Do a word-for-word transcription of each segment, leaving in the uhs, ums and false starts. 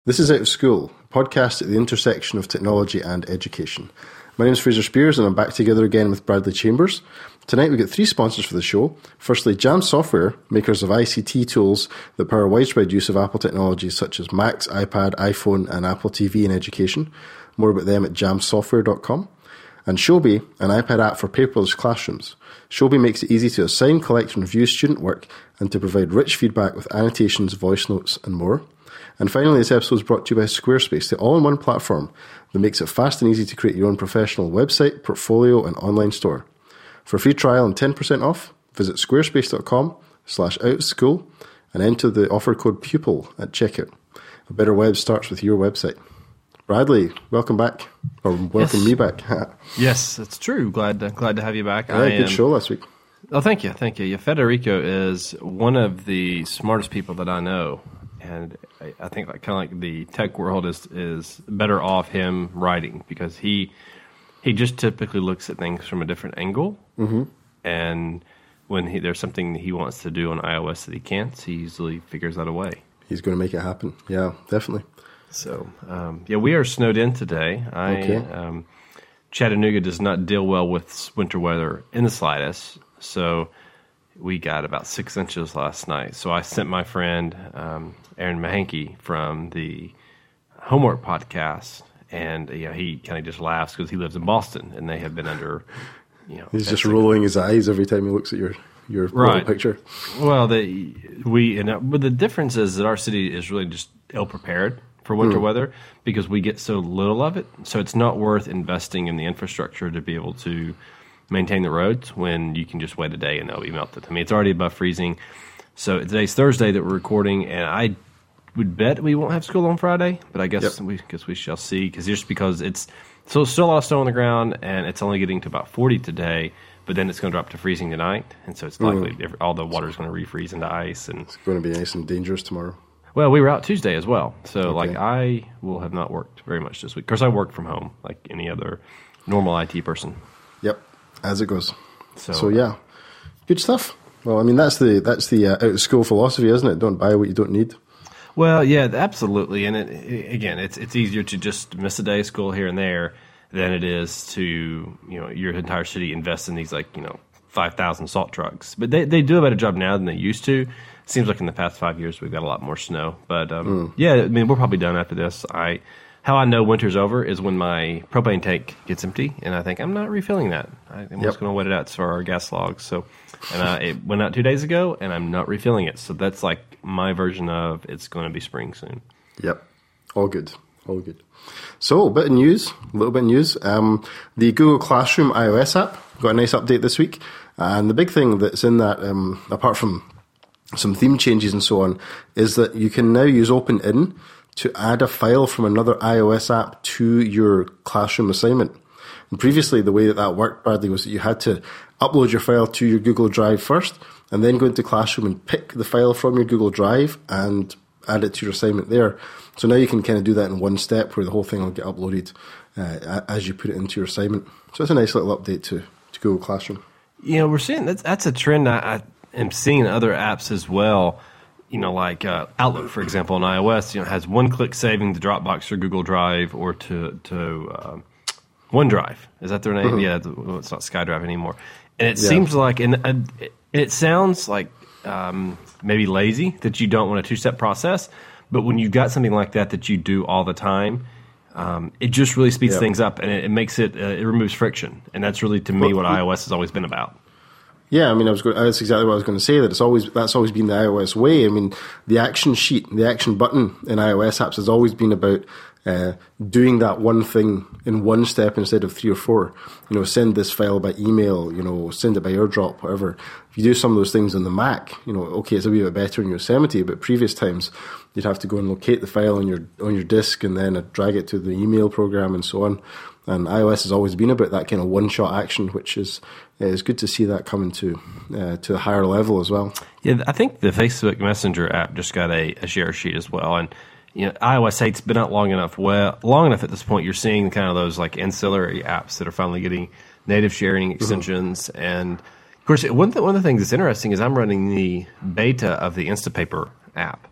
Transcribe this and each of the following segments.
This is Out of School, a podcast at the intersection of technology and education. My name is Fraser Spears and I'm back together again with Bradley Chambers. Tonight we've got three sponsors for the show. Firstly, Jam Software, makers of I C T tools that power widespread use of Apple technologies such as Macs, iPad, iPhone and Apple T V in education. More about them at jam software dot com. And Shobi, an iPad app for paperless classrooms. Shobi makes it easy to assign, collect and review student work and to provide rich feedback with annotations, voice notes and more. And finally, this episode is brought to you by Squarespace, the all-in-one platform that makes it fast and easy to create your own professional website, portfolio, and online store. For a free trial and ten percent off, visit squarespace.com slash outschool and enter the offer code PUPIL at checkout. A better web starts with your website. Bradley, welcome back, or welcome yes. me back. Yes, it's true. Glad to, glad to have you back. Yeah, I good am, show last week. Oh, thank you, thank you. Yeah, Federico is one of the smartest people that I know. And I think like kind of like the tech world is is better off him writing because he he just typically looks at things from a different angle. Mm-hmm. And when he, there's something that he wants to do on iOS that he can't, he usually figures out a way. He's going to make it happen. Yeah, definitely. So um, yeah, we are snowed in today. I, okay. Um, Chattanooga does not deal well with winter weather in the slightest. So we got about six inches last night. So I sent my friend um, Aaron Mahanke from the Homework podcast, and you know, he kind of just laughs because he lives in Boston, and they have been under. You know, he's just rolling his eyes every time he looks at your your right. picture. Well, they we and uh, but the difference is that our city is really just ill prepared for winter mm. weather because we get so little of it. So it's not worth investing in the infrastructure to be able to maintain the roads when you can just wait a day and they'll be melted. I mean, it's already above freezing. So today's Thursday that we're recording, and I would bet we won't have school on Friday, but I guess yep. we guess we shall see. Because just because it's so still a lot of snow on the ground, and it's only getting to about forty today, but then it's going to drop to freezing tonight, and so it's likely mm. all the water is going to refreeze into ice, and it's going to be nice and dangerous tomorrow. Well, we were out Tuesday as well, so okay. like I will have not worked very much this week. Of course, I work from home like any other normal I T person. Yep. As it goes. So, so yeah, good stuff. Well, I mean, that's the that's the uh, out of school philosophy, isn't it? Don't buy what you don't need. Well, yeah, absolutely. And it, it, again, it's it's easier to just miss a day of school here and there than it is to, you know, your entire city invest in these like, you know, five thousand salt trucks. But they, they do a better job now than they used to. Seems like in the past five years we've got a lot more snow. But um, mm. yeah, I mean, we're probably done after this. I How I know winter's over is when my propane tank gets empty, and I think I'm not refilling that. I'm yep. just going to wait it out for our gas logs. So, and uh, it went out two days ago, and I'm not refilling it. So that's like my version of it's going to be spring soon. Yep, all good, all good. So, a bit of news, a little bit of news. Um, the Google Classroom iOS app got a nice update this week, and the big thing that's in that, um, apart from some theme changes and so on, is that you can now use OpenIn to add a file from another iOS app to your classroom assignment. And previously, the way that that worked, Bradley, was that you had to upload your file to your Google Drive first, and then go into Classroom and pick the file from your Google Drive and add it to your assignment there. So now you can kind of do that in one step where the whole thing will get uploaded uh, as you put it into your assignment. So it's a nice little update to, to Google Classroom. You know, we're seeing that's, that's a trend I, I am seeing in other apps as well. You know, like uh, Outlook, for example, on iOS, you know, has one-click saving to Dropbox or Google Drive or to to uh, OneDrive. Is that their name? Mm-hmm. Yeah, well, it's not SkyDrive anymore. And it yeah. seems like, and uh, it, it sounds like um, maybe lazy that you don't want a two-step process. But when you've got something like that that you do all the time, um, it just really speeds yep. things up, and it, it makes it, uh, it removes friction. And that's really, to me, what iOS has always been about. Yeah, I mean, I was going, that's exactly what I was going to say, that it's always, that's always been the iOS way. I mean, the action sheet, the action button in iOS apps has always been about uh, doing that one thing in one step instead of three or four. You know, send this file by email, you know, send it by airdrop, whatever. If you do some of those things on the Mac, you know, okay, it's a wee bit better in Yosemite, but previous times you'd have to go and locate the file on your on your disk and then drag it to the email program and so on. And iOS has always been about that kind of one-shot action, which is uh, is good to see that coming to uh, to a higher level as well. Yeah, I think the Facebook Messenger app just got a, a share sheet as well, and you know, iOS eight's been out long enough. Well, long enough at this point, you're seeing kind of those like ancillary apps that are finally getting native sharing extensions. Mm-hmm. And of course, one th- one of the things that's interesting is I'm running the beta of the Instapaper app.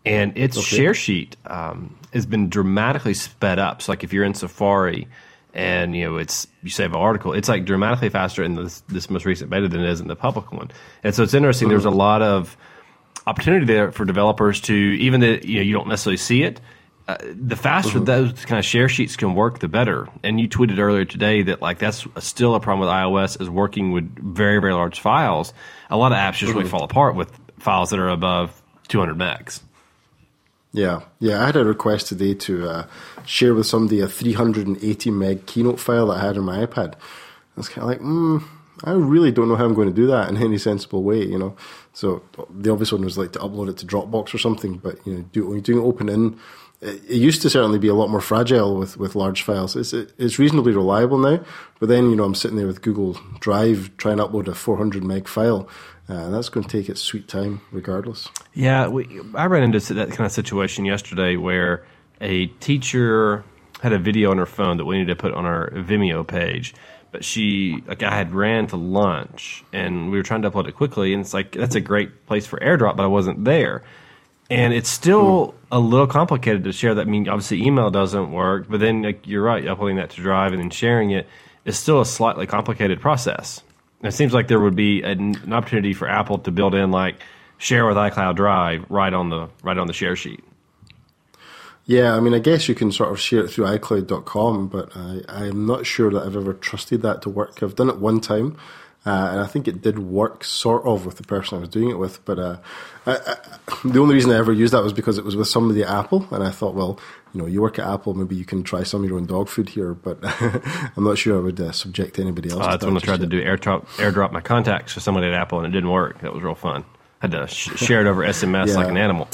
and its Okay. share sheet um, has been dramatically sped up. So, like if you're in Safari and you know it's you save an article, it's like dramatically faster in this, this most recent beta than it is in the public one. And so it's interesting. Mm-hmm. There's a lot of opportunity there for developers to, even that you know you don't necessarily see it. Uh, the faster mm-hmm. those kind of share sheets can work, the better. And you tweeted earlier today that like that's still a problem with iOS is working with very very large files. A lot of apps just mm-hmm. really fall apart with files that are above two hundred megs. Yeah, yeah. I had a request today to uh, share with somebody a three hundred eighty meg Keynote file that I had on my iPad. I was kind of like, hmm, I really don't know how I'm going to do that in any sensible way, you know. So the obvious one was like to upload it to Dropbox or something, but you know, do, when you're doing open in, it, it used to certainly be a lot more fragile with, with large files. It's it, it's reasonably reliable now, but then you know I'm sitting there with Google Drive trying to upload a four hundred meg file. Uh, that's going to take its sweet time, regardless. Yeah, we, I ran into that kind of situation yesterday where a teacher had a video on her phone that we needed to put on our Vimeo page. But she, like, I had ran to lunch, and we were trying to upload it quickly, and it's like, that's a great place for AirDrop, but I wasn't there. And it's still mm. a little complicated to share that. I mean, obviously email doesn't work, but then, like, you're right, uploading that to Drive and then sharing it is still a slightly complicated process. And it seems like there would be an, an opportunity for Apple to build in, like, share with iCloud Drive right on the right on the share sheet. Yeah, I mean, I guess you can sort of share it through iCloud dot com, but I, I'm not sure that I've ever trusted that to work. I've done it one time, uh, and I think it did work sort of with the person I was doing it with, but uh, I, I, the only reason I ever used that was because it was with somebody at Apple, and I thought, well, you know, you work at Apple, maybe you can try some of your own dog food here, but I'm not sure I would uh, subject anybody else. Uh, that's when I tried yet. to do AirDrop, AirDrop my contacts for somebody at Apple, and it didn't work. That was real fun. I had to sh- share it over S M S yeah. like an animal.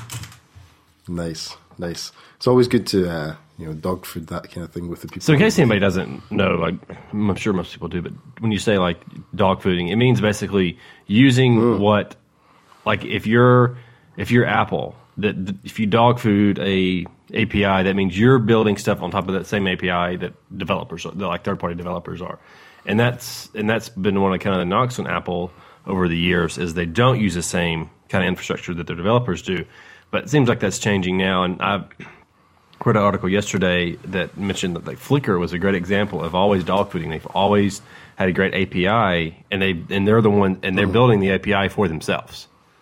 Nice, nice. It's always good to, uh, you know, dog food, that kind of thing with the people. So in case anybody doesn't know, like I'm sure most people do, but when you say like dog fooding, it means basically using mm. what, like if you're if you're Apple, that if you dog food a A P I, that means you're building stuff on top of that same A P I that developers, that like third party developers are, and that's and that's been one of kind of the knocks on Apple over the years is they don't use the same kind of infrastructure that their developers do, but it seems like that's changing now, and I've read an article yesterday that mentioned that like Flickr was a great example of always dog fooding. They've always had a great A P I, and they and they're the one and they're mm. building the A P I for themselves.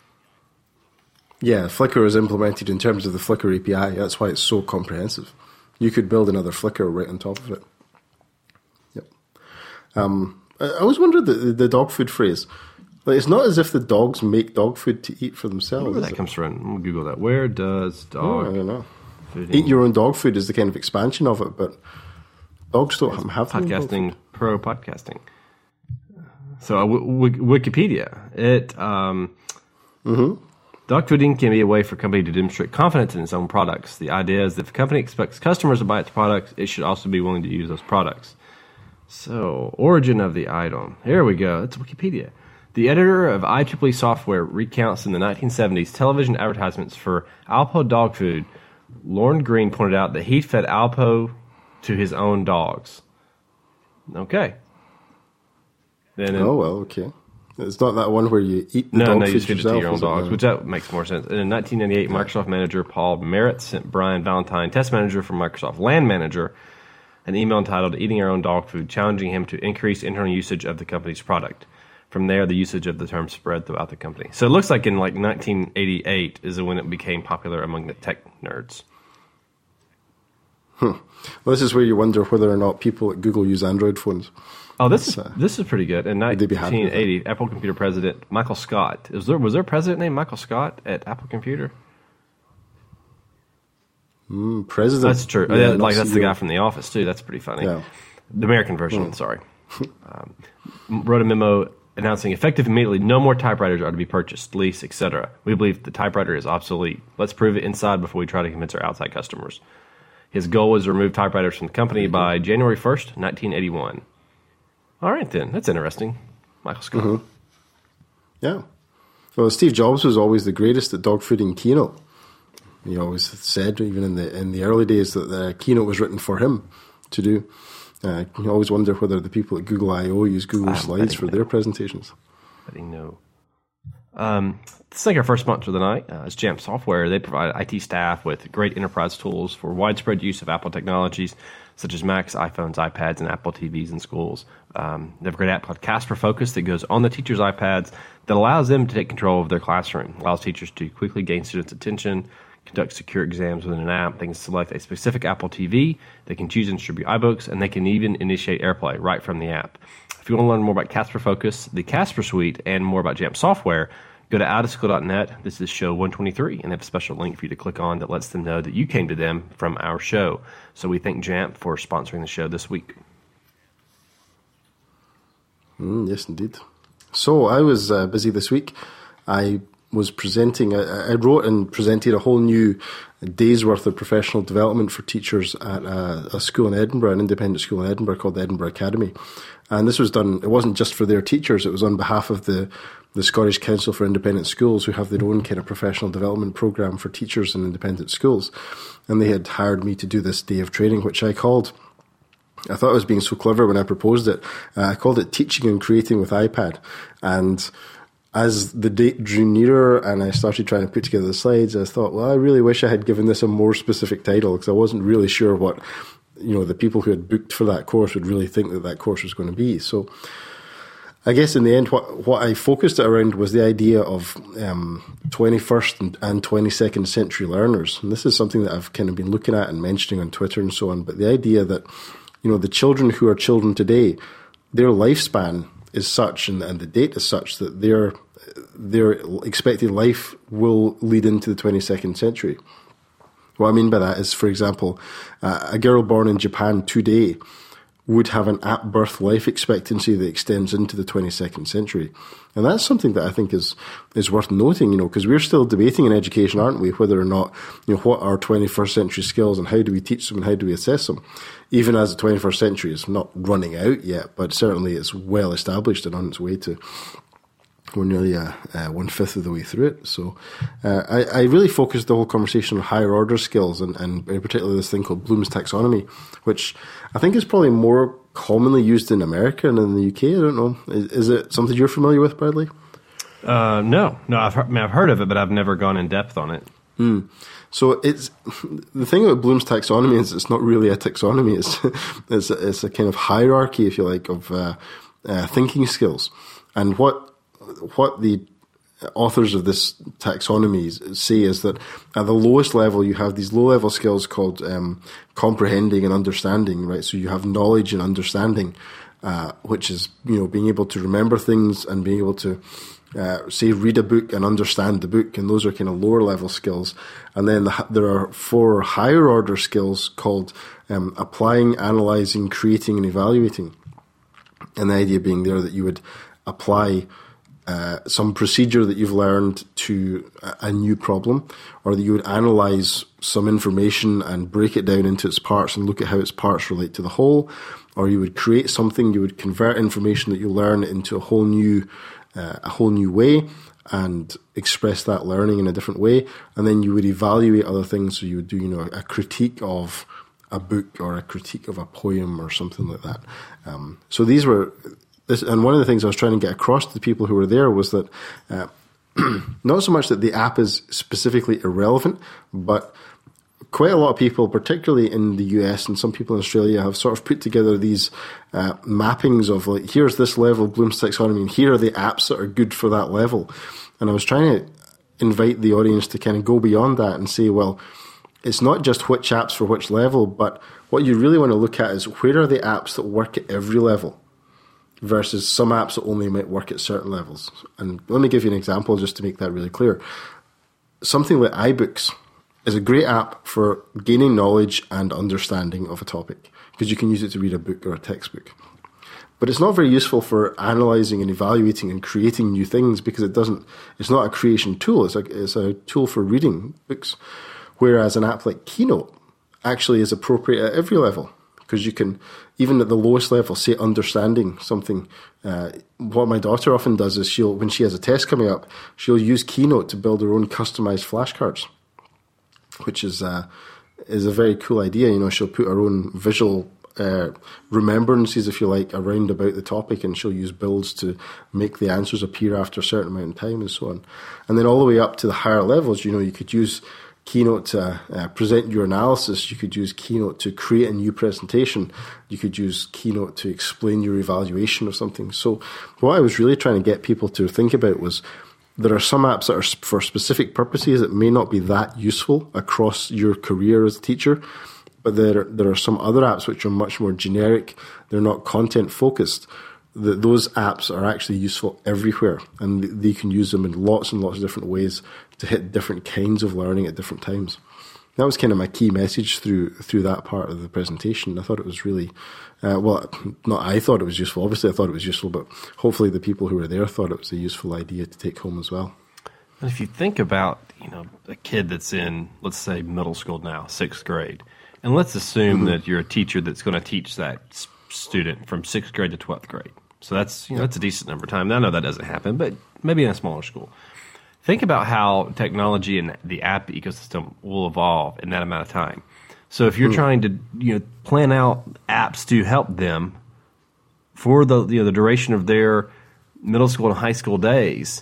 Yeah, Flickr is implemented in terms of the Flickr A P I. That's why it's so comprehensive. You could build another Flickr right on top of it. Yep. Um, I always wondered the, the dog food phrase. Like, it's not as if the dogs make dog food to eat for themselves. Where that comes from? We'll Google that. Where does dog? Oh, I don't know. Eat your own dog food is the kind of expansion of it, but dogs don't it's have podcasting pro podcasting. So uh, w- w- Wikipedia, it um, mm-hmm. dog fooding can be a way for a company to demonstrate confidence in its own products. The idea is that if a company expects customers to buy its products, it should also be willing to use those products. So origin of the item. Here we go. It's Wikipedia. The editor of I triple E Software recounts in the nineteen seventies television advertisements for Alpo dog food. Lorne Green pointed out that he fed Alpo to his own dogs. Okay. Then in, oh, well, okay. It's not that one where you eat the no, dog no, food you feed yourself, it to your own dogs, it? which that makes more sense. And in nineteen ninety-eight, yeah. Microsoft manager Paul Merritt sent Brian Valentine, test manager for Microsoft Land Manager, an email entitled Eating Our Own Dog Food, challenging him to increase internal usage of the company's product. From there, the usage of the term spread throughout the company. So it looks like in like nineteen eighty-eight is when it became popular among the tech nerds. Hmm. Well, this is where you wonder whether or not people at Google use Android phones. Oh, this is uh, this is pretty good. In nineteen eighty, Apple Computer president Michael Scott. Was there was there a president named Michael Scott at Apple Computer? Mm, president. That's true. Yeah, like that's C E O. The guy from The Office too. That's pretty funny. Yeah. The American version. Mm. Sorry. um, wrote a memo announcing effective immediately, no more typewriters are to be purchased, leased, et cetera. We believe the typewriter is obsolete. Let's prove it inside before we try to convince our outside customers. His goal was to remove typewriters from the company by January first, nineteen eighty-one. All right, then. That's interesting. Michael Scott. Mm-hmm. Yeah. Well, Steve Jobs was always the greatest at dog fooding Keynote. He always said, even in the in the early days, that the Keynote was written for him to do. Uh, you always wonder whether the people at Google I O use Google Slides for know. their presentations. I didn't know. Um, This is like our first sponsor of the night. Uh, it's Jamf Software. They provide I T staff with great enterprise tools for widespread use of Apple technologies, such as Macs, iPhones, iPads, and Apple T Vs in schools. Um, they have a great app called Casper Focus that goes on the teachers' iPads that allows them to take control of their classroom, allows teachers to quickly gain students' attention, conduct secure exams within an app. They can select a specific Apple T V, they can choose and distribute iBooks, and they can even initiate AirPlay right from the app. If you want to learn more about Casper Focus, the Casper Suite, and more about Jamf Software, go to out of school dot net. This is show one twenty-three, and they have a special link for you to click on that lets them know that you came to them from our show. So we thank Jamf for sponsoring the show this week. Mm, yes, indeed. So I was uh, busy this week. I was presenting, I, I wrote and presented a whole new day's worth of professional development for teachers at a, a school in Edinburgh, an independent school in Edinburgh called the Edinburgh Academy. And this was done, it wasn't just for their teachers, it was on behalf of the, the Scottish Council for Independent Schools, who have their own kind of professional development program for teachers in independent schools. And they had hired me to do this day of training, which I called, I thought I was being so clever when I proposed it, uh, I called it Teaching and Creating with iPad. And as the date drew nearer and I started trying to put together the slides, I thought, well, I really wish I had given this a more specific title, because I wasn't really sure what, you know, the people who had booked for that course would really think that that course was going to be. So I guess in the end, what what I focused it around was the idea of um, twenty-first and, and twenty-second century learners. And this is something that I've kind of been looking at and mentioning on Twitter and so on. But the idea that, you know, the children who are children today, their lifespan is such, and, and the date is such, that their their expected life will lead into the twenty-second century. What I mean by that is, for example, uh, a girl born in Japan today would have an at-birth life expectancy that extends into the twenty-second century. And that's something that I think is is worth noting, you know, because we're still debating in education, aren't we, whether or not, you know, what are twenty-first century skills and how do we teach them and how do we assess them, even as the twenty-first century is not running out yet, but certainly it's well established and on its way to, we're nearly uh, uh, one-fifth of the way through it. So uh, I, I really focused the whole conversation on higher order skills, and, and particularly this thing called Bloom's taxonomy, which I think is probably more commonly used in America and in the U K. I don't know. Is, is it something you're familiar with, Bradley? Uh, no. No, I've heard, I mean, I've heard of it, but I've never gone in depth on it. Mm. So it's the thing about Bloom's taxonomy is it's not really a taxonomy. It's it's, a, it's a kind of hierarchy, if you like, of uh, uh, thinking skills. And what what the authors of this taxonomy say is that at the lowest level, you have these low-level skills called um, comprehending and understanding, right? So you have knowledge and understanding, uh, which is, you know, being able to remember things and being able to, uh, say, read a book and understand the book, and those are kind of lower-level skills. And then the, there are four higher-order skills called um, applying, analyzing, creating, and evaluating. And the idea being there that you would apply Uh, some procedure that you've learned to a, a new problem, or that you would analyze some information and break it down into its parts and look at how its parts relate to the whole, or you would create something, you would convert information that you learn into a whole new, uh, a whole new way and express that learning in a different way, and then you would evaluate other things. So you would do, you know, a, a critique of a book or a critique of a poem or something like that. Um, so these were. This, and one of the things I was trying to get across to the people who were there was that uh, not so much that the app is specifically irrelevant, but quite a lot of people, particularly in the U S and some people in Australia, have sort of put together these uh, mappings of, like, here's this level of Bloom's taxonomy, and here are the apps that are good for that level. And I was trying to invite the audience to kind of go beyond that and say, well, it's not just which apps for which level, but what you really want to look at is where are the apps that work at every level, versus some apps that only might work at certain levels. And let me give you an example just to make that really clear. Something like iBooks is a great app for gaining knowledge and understanding of a topic, because you can use it to read a book or a textbook. But it's not very useful for analyzing and evaluating and creating new things, because it doesn't, it's not a creation tool, it's a, it's a tool for reading books. Whereas an app like Keynote actually is appropriate at every level, because you can, even at the lowest level, say understanding something. Uh, what my daughter often does is she'll, when she has a test coming up, she'll use Keynote to build her own customized flashcards, which is uh, is a very cool idea. You know, she'll put her own visual uh, remembrances, if you like, around about the topic, and she'll use builds to make the answers appear after a certain amount of time and so on. And then all the way up to the higher levels, you know, you could use Keynote to uh, present your analysis. You could use Keynote to create a new presentation. You could use Keynote to explain your evaluation of something. So what I was really trying to get people to think about was there are some apps that are for specific purposes that may not be that useful across your career as a teacher, but there, there are some other apps which are much more generic. They're not content focused. The, those apps are actually useful everywhere, and they can use them in lots and lots of different ways to hit different kinds of learning at different times. That was kind of my key message through through that part of the presentation. I thought it was really, uh, well, not I thought it was useful. Obviously, I thought it was useful, but hopefully the people who were there thought it was a useful idea to take home as well. And if you think about, you know, a kid that's in, let's say, middle school now, sixth grade, and let's assume mm-hmm. that you're a teacher that's going to teach that student from sixth grade to twelfth grade. So that's, you know, that's a decent number of time. I know that doesn't happen, but maybe in a smaller school. Think about how technology and the app ecosystem will evolve in that amount of time. So if you're mm. trying to, you know, plan out apps to help them for the, you know, the duration of their middle school and high school days,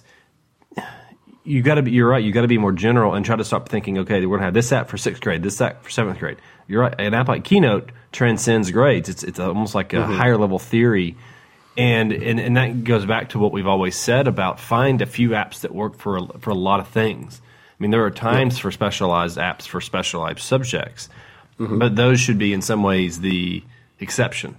you got to be. You're right. You got to be more general and try to stop thinking. Okay, we're gonna have this app for sixth grade, this app for seventh grade. You're right. An app like Keynote transcends grades. It's it's almost like a mm-hmm. higher level theory. And, and and that goes back to what we've always said about find a few apps that work for a, for a lot of things. I mean, there are times yeah. for specialized apps for specialized subjects, mm-hmm. but those should be in some ways the exception.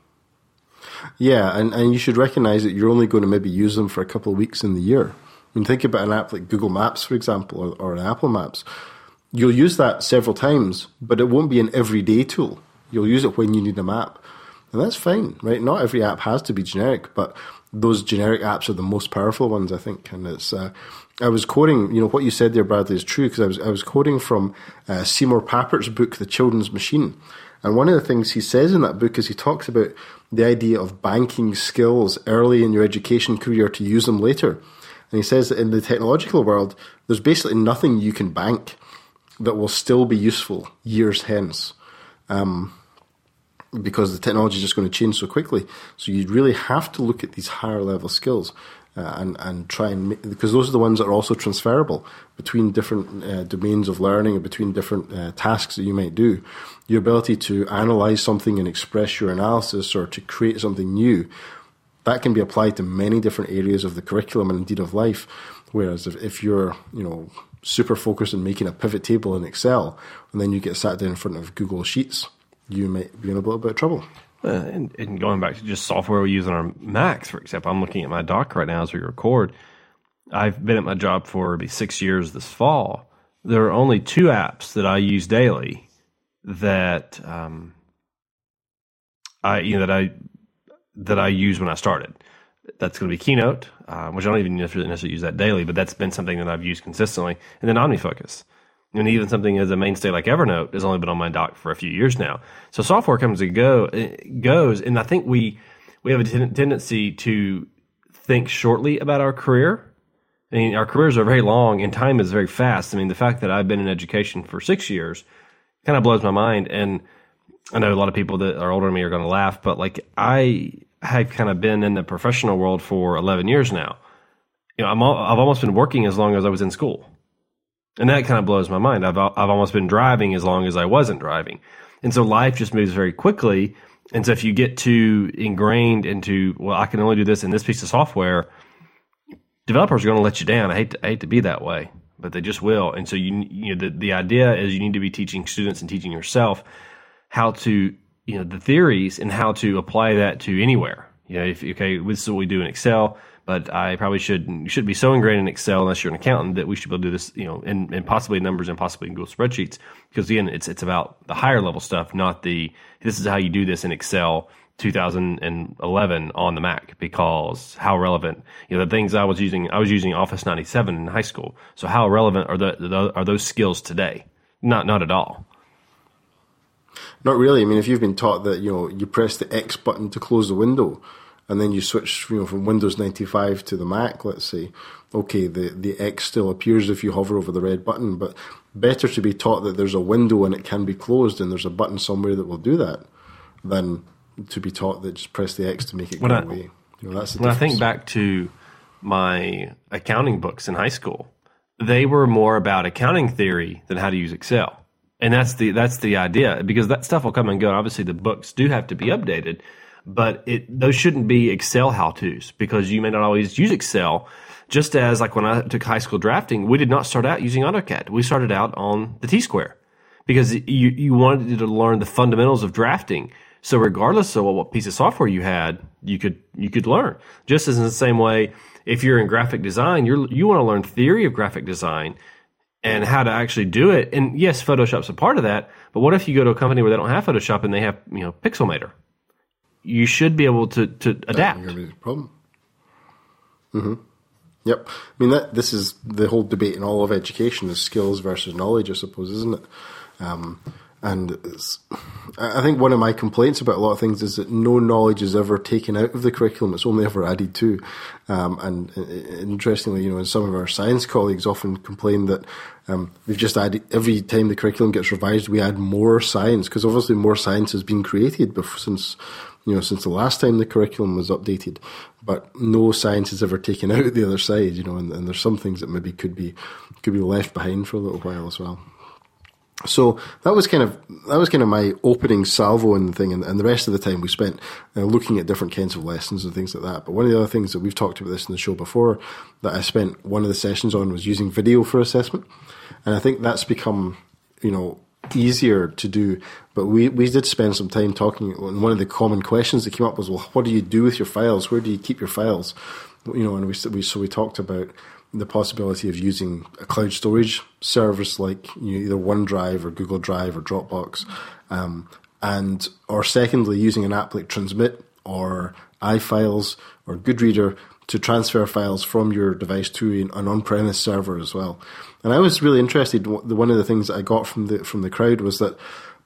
Yeah, and, and you should recognize that you're only going to maybe use them for a couple of weeks in the year. I mean, think about an app like Google Maps, for example, or, or an Apple Maps. You'll use that several times, but it won't be an everyday tool. You'll use it when you need a map. And that's fine, right? Not every app has to be generic, but those generic apps are the most powerful ones, I think. And it's, uh, I was quoting, you know, what you said there, Bradley, is true, because I was, I was quoting from uh, Seymour Papert's book, The Children's Machine. And one of the things he says in that book is he talks about the idea of banking skills early in your education career to use them later. And he says that in the technological world, there's basically nothing you can bank that will still be useful years hence. Um, because the technology is just going to change so quickly. So you really have to look at these higher level skills uh, and, and try and make, because those are the ones that are also transferable between different uh, domains of learning and between different uh, tasks that you might do. Your ability to analyze something and express your analysis or to create something new, that can be applied to many different areas of the curriculum and indeed of life. Whereas if, if you're, you know, super focused on making a pivot table in Excel and then you get sat down in front of Google Sheets, you might be in a little bit of trouble. Uh, and, and going back to just software we use on our Macs, for example, I'm looking at my dock right now as we record. I've been at my job for maybe six years this fall. There are only two apps that I use daily that um, I you know that I that I used when I started. That's going to be Keynote, uh, which I don't even necessarily necessarily use that daily, but that's been something that I've used consistently, and then OmniFocus. And even something as a mainstay like Evernote has only been on my dock for a few years now. So software comes and go goes, and I think we we have a ten- tendency to think shortly about our career. I mean, our careers are very long, and time is very fast. I mean, the fact that I've been in education for six years kind of blows my mind. And I know a lot of people that are older than me are going to laugh, but like I have kind of been in the professional world for eleven years now. You know, I'm all, I've almost been working as long as I was in school. And that kind of blows my mind. I've I've almost been driving as long as I wasn't driving. And so life just moves very quickly. And so if you get too ingrained into, well, I can only do this in this piece of software, developers are going to let you down. I hate to, I hate to be that way, but they just will. And so you you know the, the idea is you need to be teaching students and teaching yourself how to, you know, the theories and how to apply that to anywhere. You know, if okay, this is what we do in Excel. But I probably should you shouldn't be so ingrained in Excel unless you're an accountant that we should be able to do this, you know, and, and possibly numbers and possibly in Google spreadsheets. Because again, it's it's about the higher level stuff, not the this is how you do this in Excel two thousand eleven on the Mac. Because how relevant, you know, the things I was using, I was using Office ninety-seven in high school. So how relevant are the, the are those skills today? Not not at all. Not really. I mean, if you've been taught that, you know, you press the X button to close the window, and then you switch, you know, from Windows ninety-five to the Mac, let's say, okay, the, the X still appears if you hover over the red button, but better to be taught that there's a window and it can be closed and there's a button somewhere that will do that, than to be taught that just press the X to make it when go I, away. You know, that's the when difference. I think back to my accounting books in high school, they were more about accounting theory than how to use Excel. And that's the that's the idea, because that stuff will come and go. Obviously, the books do have to be updated, but it those shouldn't be Excel how-tos, because you may not always use Excel. Just as like when I took high school drafting, we did not start out using AutoCAD. We started out on the T-square, because you you wanted to learn the fundamentals of drafting. So regardless of what piece of software you had, you could you could learn. Just as in the same way, if you're in graphic design, you're you want to learn theory of graphic design and how to actually do it. And yes, Photoshop's a part of that. But what if you go to a company where they don't have Photoshop and they have, you know, Pixelmator? You should be able to to adapt. That's a problem. Mm-hmm. Yep. I mean, that this is the whole debate in all of education is skills versus knowledge, I suppose, isn't it? Um, and it's, I think one of my complaints about a lot of things is that no knowledge is ever taken out of the curriculum. It's only ever added to. Um, and uh, interestingly, you know, some of our science colleagues often complain that um, we've just added, every time the curriculum gets revised, we add more science, because obviously more science has been created before, since you know, since the last time the curriculum was updated, but no science is ever taken out the other side, you know, and, and there's some things that maybe could be could be left behind for a little while as well. So that was kind of that was kind of my opening salvo in the thing, and, and the rest of the time we spent uh, looking at different kinds of lessons and things like that. But one of the other things that we've talked about this in the show before that I spent one of the sessions on was using video for assessment, and I think that's become, you know, easier to do. But we, we did spend some time talking, and one of the common questions that came up was, well, what do you do with your files? Where do you keep your files? You know, and we, we so we talked about the possibility of using a cloud storage service like, you know, either OneDrive or Google Drive or Dropbox, um, and or secondly using an app like Transmit or iFiles or Goodreader to transfer files from your device to an on-premise server as well. And I was really interested. One of the things that I got from the from the crowd was that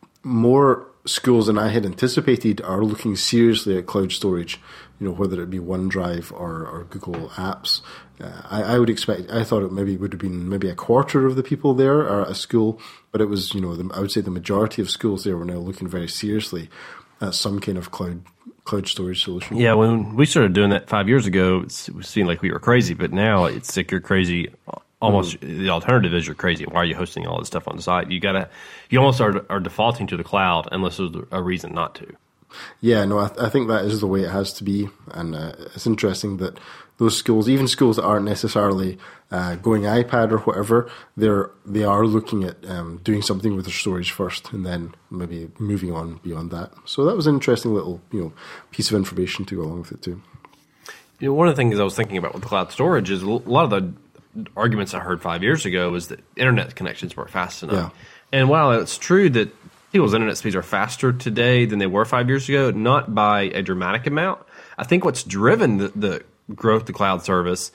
more schools than I had anticipated are looking seriously at cloud storage, you know, whether it be OneDrive or, or Google Apps. Uh, I, I would expect, I thought it maybe would have been maybe a quarter of the people there are at a school, but it was, you know, the, I would say the majority of schools there were now looking very seriously at some kind of cloud cloud storage solution. Yeah, when we started doing that five years ago, it seemed like we were crazy, but now it's like you're crazy. Almost mm. the alternative is you're crazy. Why are you hosting all this stuff on the site? You gotta, you almost are, are defaulting to the cloud unless there's a reason not to. Yeah, no, I, th- I think that is the way it has to be, and uh, it's interesting that those schools, even schools that aren't necessarily uh, going iPad or whatever, they're they are looking at um, doing something with their storage first, and then maybe moving on beyond that. So that was an interesting little, you know, piece of information to go along with it too. You know, one of the things I was thinking about with cloud storage is a lot of the arguments I heard five years ago was that internet connections weren't fast enough. Yeah. And while it's true that people's internet speeds are faster today than they were five years ago, not by a dramatic amount, I think what's driven the, the growth to cloud service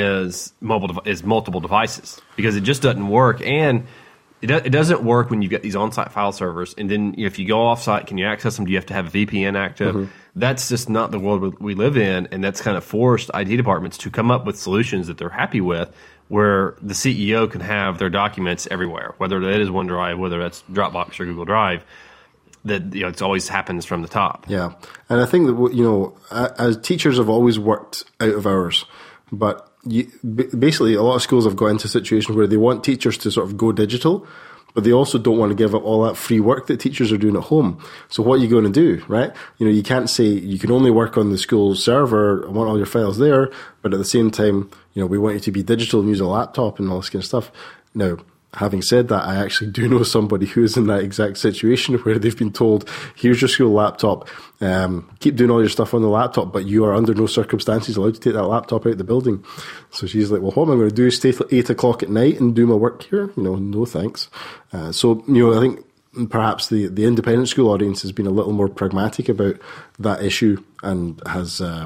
is mobile is multiple devices, because it just doesn't work. And it, do, it doesn't work when you've got these on-site file servers. And then if you go off-site, can you access them? Do you have to have a V P N active? Mm-hmm. That's just not the world we live in, and that's kind of forced I T departments to come up with solutions that they're happy with, where the C E O can have their documents everywhere, whether that is OneDrive, whether that's Dropbox or Google Drive. That, you know, it always happens from the top. Yeah, and I think that, you know, as teachers have always worked out of hours, but you, basically a lot of schools have got into a situation where they want teachers to sort of go digital, but they also don't want to give up all that free work that teachers are doing at home. So what are you going to do, right? You know, you can't say you can only work on the school server, I want all your files there, but at the same time, you know, we want you to be digital and use a laptop and all this kind of stuff. Now, having said that, I actually do know somebody who is in that exact situation where they've been told, here's your school laptop, um, keep doing all your stuff on the laptop, but you are under no circumstances allowed to take that laptop out of the building. So she's like, well, what am I going to do? Stay till eight o'clock at night and do my work here? You know, no thanks. Uh, so, you know, I think perhaps the, the independent school audience has been a little more pragmatic about that issue and has, uh,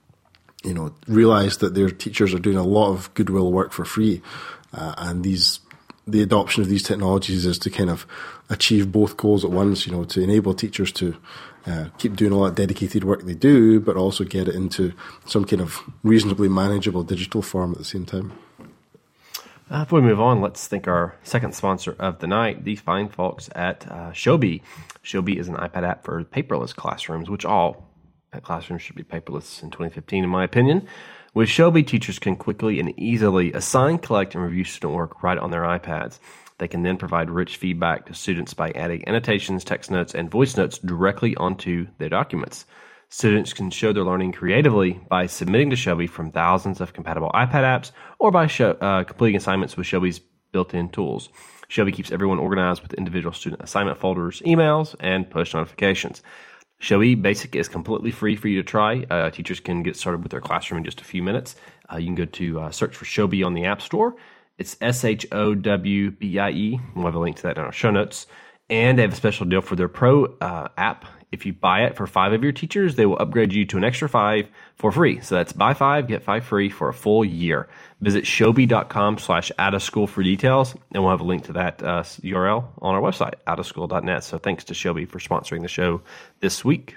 you know, realized that their teachers are doing a lot of goodwill work for free. Uh, and these, the adoption of these technologies is to kind of achieve both goals at once, you know, to enable teachers to uh, keep doing all that dedicated work they do, but also get it into some kind of reasonably manageable digital form at the same time. Uh, before we move on, let's thank our second sponsor of the night, the fine folks at uh, Shobi. Shobi is an iPad app for paperless classrooms, which all classrooms should be paperless in twenty fifteen, in my opinion. With Shobi, teachers can quickly and easily assign, collect, and review student work right on their iPads. They can then provide rich feedback to students by adding annotations, text notes, and voice notes directly onto their documents. Students can show their learning creatively by submitting to Shobi from thousands of compatible iPad apps or by show, uh, completing assignments with Shobi's built-in tools. Shobi keeps everyone organized with individual student assignment folders, emails, and push notifications. Shobi Basic is completely free for you to try. Uh, teachers can get started with their classroom in just a few minutes. Uh, you can go to uh, search for Shobi on the App Store. It's S H O W B I E. We'll have a link to that in our show notes. And they have a special deal for their Pro uh, app. If you buy it for five of your teachers, they will upgrade you to an extra five for free. So that's buy five, get five free for a full year. Visit shobi.com slash out of school for details, and we'll have a link to that uh, U R L on our website, out of school dot net. So thanks to Shobi for sponsoring the show this week.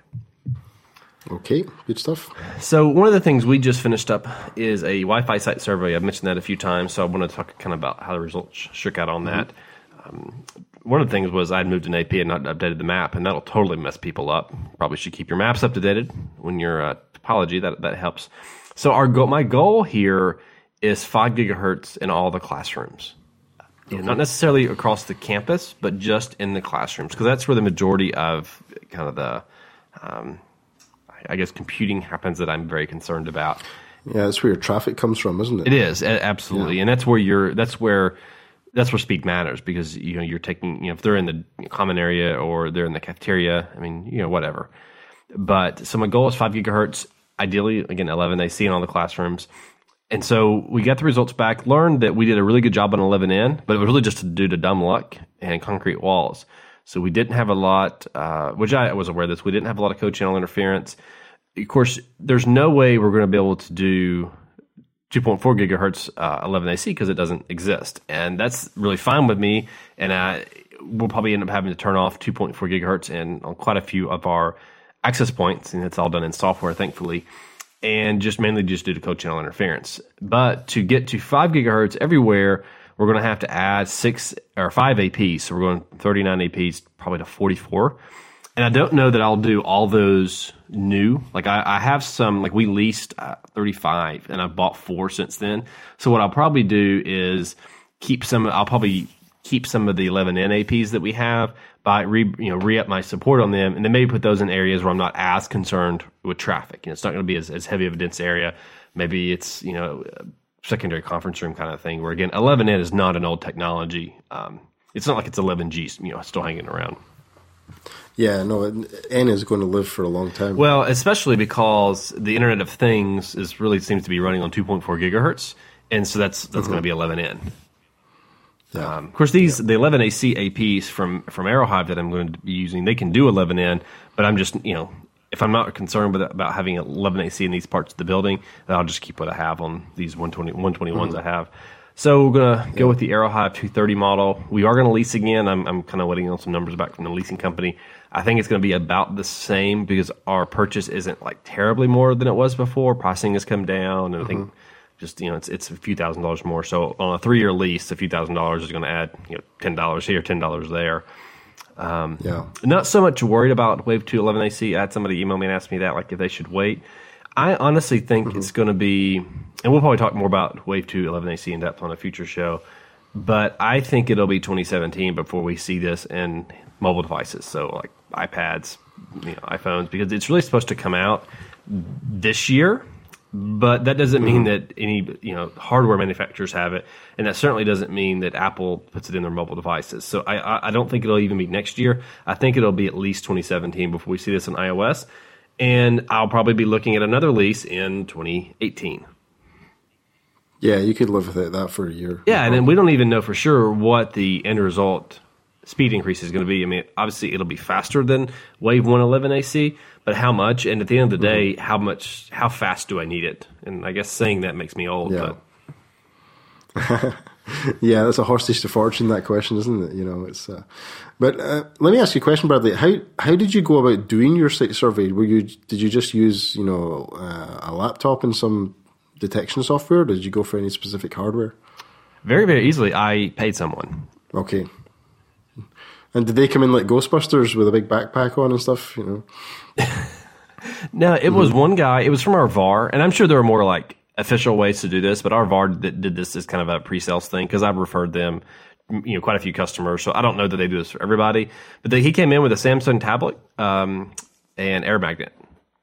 Okay, good stuff. So one of the things we just finished up is a Wi-Fi site survey. I've mentioned that a few times, so I want to talk kind of about how the results shook out on that. Um, one of the things was I'd moved an A P and not updated the map, and that'll totally mess people up. Probably should keep your maps up to date when you're uh, topology. That that helps. So our goal, my goal here is five gigahertz in all the classrooms. Okay. Not necessarily across the campus, but just in the classrooms, because that's where the majority of kind of the, um, I guess, computing happens that I'm very concerned about. Yeah, that's where your traffic comes from, isn't it? It is, absolutely, yeah. And that's where you're. That's where. That's where speed matters, because you know you're taking, you know, if they're in the common area or they're in the cafeteria, I mean, you know, whatever. But so my goal is five gigahertz, ideally again eleven A C in all the classrooms. And so we got the results back, learned that we did a really good job on eleven N, but it was really just due to dumb luck and concrete walls. So we didn't have a lot, uh, which I was aware of this. We didn't have a lot of co-channel interference. Of course, there's no way we're going to be able to do two point four gigahertz uh, eleven A C because it doesn't exist, and that's really fine with me. And uh, we'll probably end up having to turn off two point four gigahertz in on quite a few of our access points, and it's all done in software, thankfully, and just mainly just due to co-channel interference. But to get to five gigahertz everywhere, we're going to have to add six or five A Ps. So we're going thirty-nine A Ps probably to forty-four. And I don't know that I'll do all those new. Like I, I have some, like we leased uh, thirty-five, and I've bought four since then. So what I'll probably do is keep some. I'll probably keep some of the eleven N A Ps that we have, by re, you know re up my support on them, and then maybe put those in areas where I'm not as concerned with traffic. You know, it's not going to be as, as heavy of a dense area. Maybe it's you know a secondary conference room kind of thing. Where again, eleven N is not an old technology. Um, it's not like it's eleven G, you know, still hanging around. Yeah, no, N is going to live for a long time. Well, especially because the Internet of Things is really seems to be running on two point four gigahertz, and so that's that's mm-hmm. going to be eleven N. Yeah. Um, of course, these yeah. the eleven A C A Ps from from Aerohive that I'm going to be using, they can do eleven N, but I'm just you know if I'm not concerned with about having eleven A C in these parts of the building, then I'll just keep what I have on these one twenty, one twenty-ones mm-hmm. I have. So we're going to go yeah. with the Aerohive two thirty model. We are going to lease again. I'm, I'm kind of waiting on some numbers back from the leasing company. I think it's going to be about the same because our purchase isn't like terribly more than it was before. Pricing has come down, and mm-hmm. I think just you know it's it's a few thousand dollars more. So on a three year lease, a few thousand dollars is going to add you know ten dollars here, ten dollars there. Um, yeah. Not so much worried about Wave two eleven A C. I had somebody email me and ask me that, like if they should wait. I honestly think mm-hmm. it's going to be, and we'll probably talk more about Wave two eleven A C in depth on a future show, but I think it'll be twenty seventeen before we see this in mobile devices, so like iPads, you know, iPhones, because it's really supposed to come out this year, but that doesn't mm-hmm. mean that any you know hardware manufacturers have it, and that certainly doesn't mean that Apple puts it in their mobile devices. So I, I don't think it'll even be next year. I think it'll be at least twenty seventeen before we see this on iOS. And I'll probably be looking at another lease in twenty eighteen. Yeah, you could live without that for a year. Yeah, and then we don't even know for sure what the end result speed increase is going to be. I mean, obviously it'll be faster than Wave one eleven A C, but how much? And at the end of the day, mm-hmm. how much? How fast do I need it? And I guess saying that makes me old. Yeah. But yeah, that's a hostage to fortune, that question, isn't it? You know, it's. Uh, but uh, let me ask you a question, Bradley. How how did you go about doing your site survey? Were you did you just use you know uh, a laptop and some detection software? Or did you go for any specific hardware? very, very easily, I paid someone. Okay. And did they come in like Ghostbusters with a big backpack on and stuff? You know. No, it mm-hmm. was one guy. It was from our V A R, and I'm sure there are more like official ways to do this, but our V A R did, did this as kind of a pre-sales thing because I've referred them, you know, quite a few customers. So I don't know that they do this for everybody, but they, he came in with a Samsung tablet um, and air magnet,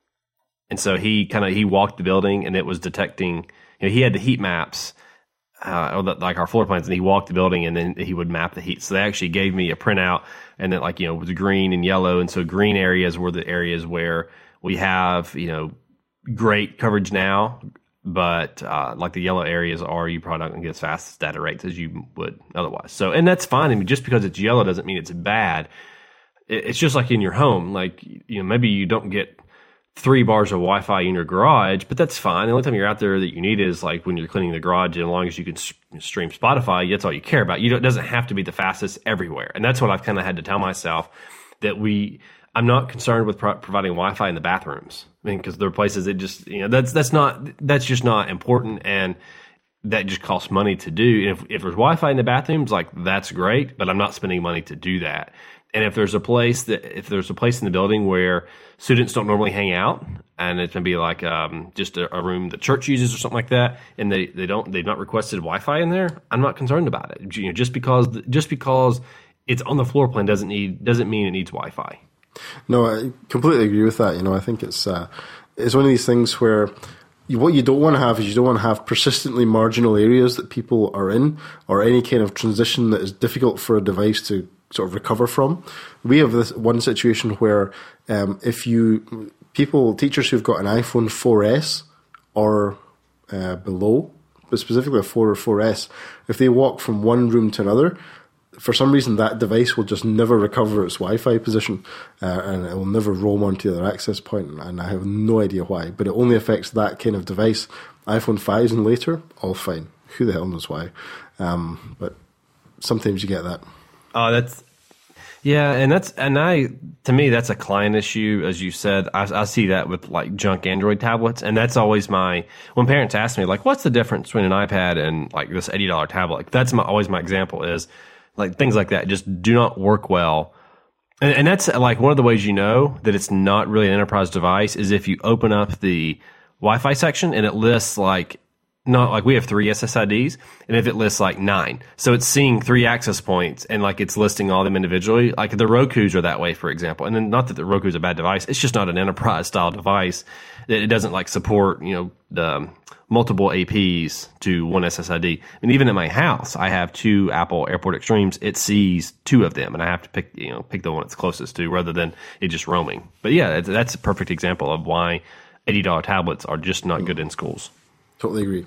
and so he kind of he walked the building, and it was detecting. You know, he had the heat maps. Uh, or the, like our floor plans, and he walked the building, and then he would map the heat. So they actually gave me a printout, and then like you know, it was green and yellow, and so green areas were the areas where we have you know great coverage now, but uh, like the yellow areas are you probably not going to get as fast as data rates as you would otherwise. So and that's fine. I mean, just because it's yellow doesn't mean it's bad. It, it's just like in your home, like you know maybe you don't get three bars of Wi-Fi in your garage, but that's fine. The only time you're out there that you need is like when you're cleaning the garage, and as long as you can stream Spotify, that's all you care about. You don't, it doesn't have to be the fastest everywhere. And that's what I've kind of had to tell myself, that we, I'm not concerned with pro- providing Wi-Fi in the bathrooms. I mean, because there are places that just, you know, that's, that's not, that's just not important. And that just costs money to do. And if, if there's Wi-Fi in the bathrooms, like that's great, but I'm not spending money to do that. And if there's a place that, if there's a place in the building where students don't normally hang out, and it can be like um, just a, a room the church uses or something like that, and they, they don't they've not requested Wi-Fi in there, I'm not concerned about it. You know, just because just because it's on the floor plan doesn't need doesn't mean it needs Wi-Fi. No, I completely agree with that. You know, I think it's uh, it's one of these things where you, what you don't want to have is you don't want to have persistently marginal areas that people are in, or any kind of transition that is difficult for a device to sort of recover from. We have this one situation where um, if you people teachers who've got an iPhone four S or uh, below, but specifically a four or four S, if they walk from one room to another, for some reason that device will just never recover its Wi-Fi position, uh, and it will never roam onto the other access point, and I have no idea why, but it only affects that kind of device. iPhone fives and later, all fine. Who the hell knows why? Um, but sometimes you get that. Oh, that's yeah, and that's and I to me that's a client issue, as you said. I, I see that with like junk Android tablets, and that's always my when parents ask me like, "What's the difference between an iPad and like this eighty dollar tablet?" Like, that's my always my example is like things like that just do not work well, and, and that's like one of the ways you know that it's not really an enterprise device is if you open up the Wi-Fi section and it lists like. Not like we have three S S I Ds, and if it lists like nine, so it's seeing three access points and like it's listing all of them individually. Like the Rokus are that way, for example. And then not that the Roku is a bad device; it's just not an enterprise style device. It doesn't like support you know the multiple A Ps to one S S I D. And even in my house, I have two Apple Airport Extremes. It sees two of them, and I have to pick you know pick the one it's closest to rather than it just roaming. But yeah, that's a perfect example of why eighty dollar tablets are just not good in schools. Totally agree.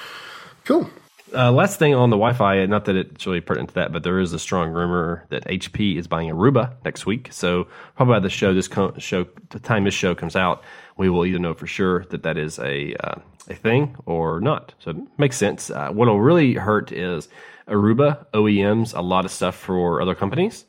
Cool. Uh, last thing on the Wi-Fi, not that it's really pertinent to that, but there is a strong rumor that H P is buying Aruba next week. So probably by the show, this co- show, the time this show comes out, we will either know for sure that that is a uh, a thing or not. So it makes sense. Uh, what will really hurt is Aruba O E Ms a lot of stuff for other companies.